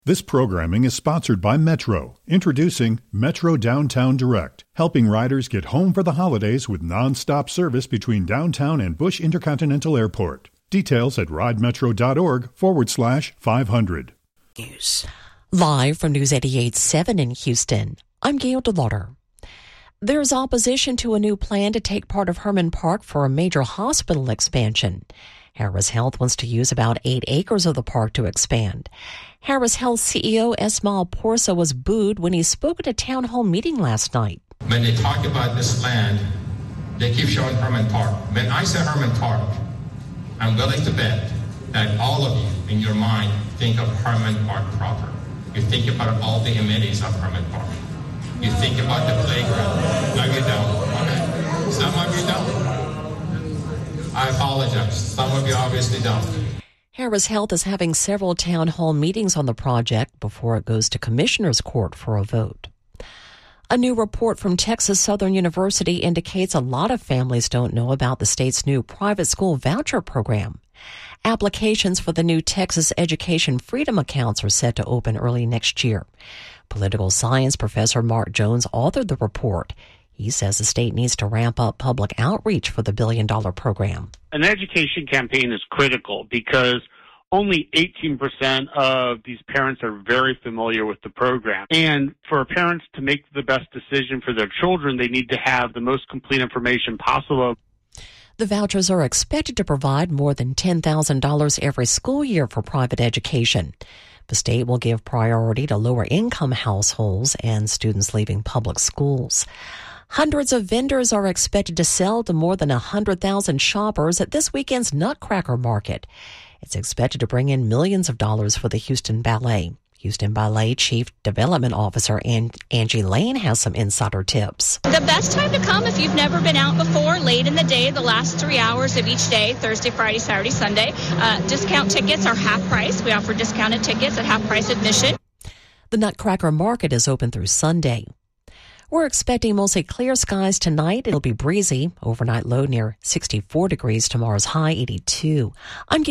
This programming is sponsored by Metro, introducing Metro Downtown Direct, helping riders get home for the holidays with non-stop service between downtown and Bush Intercontinental Airport. Details at ridemetro.org/500. News. Live from News 88.7 in Houston, I'm Gail DeLauder. There's opposition to a new plan to take part of Herman Park for a major hospital expansion. Harris Health wants to use about 8 acres of the park to expand. Harris Health CEO Esmail Porsa was booed when he spoke at a town hall meeting last night. When they talk about this land, they keep showing Herman Park. When I say Herman Park, I'm willing to bet that all of you in your mind think of Herman Park proper. You think about all the amenities of Herman Park. You think about the playground. No, you don't. Okay. Some of you don't. I apologize. Some of you obviously don't. Harris Health is having several town hall meetings on the project before it goes to Commissioner's Court for a vote. A new report from Texas Southern University indicates a lot of families don't know about the state's new private school voucher program. Applications for the new Texas Education Freedom accounts are set to open early next year. Political science professor Mark Jones authored the report. He says the state needs to ramp up public outreach for the billion-dollar program. An education campaign is critical because only 18% of these parents are very familiar with the program. And for parents to make the best decision for their children, they need to have the most complete information possible. The vouchers are expected to provide more than $10,000 every school year for private education. The state will give priority to lower-income households and students leaving public schools. Hundreds of vendors are expected to sell to more than 100,000 shoppers at this weekend's Nutcracker Market. It's expected to bring in millions of dollars for the Houston Ballet. Houston Ballet Chief Development Officer Angie Lane has some insider tips. The best time to come if you've never been out before, late in the day, the last 3 hours of each day, Thursday, Friday, Saturday, Sunday. Discount tickets are half price. We offer discounted tickets at half price admission. The Nutcracker Market is open through Sunday. We're expecting mostly clear skies tonight. It'll be breezy. Overnight low near 64 degrees. Tomorrow's high 82. I'm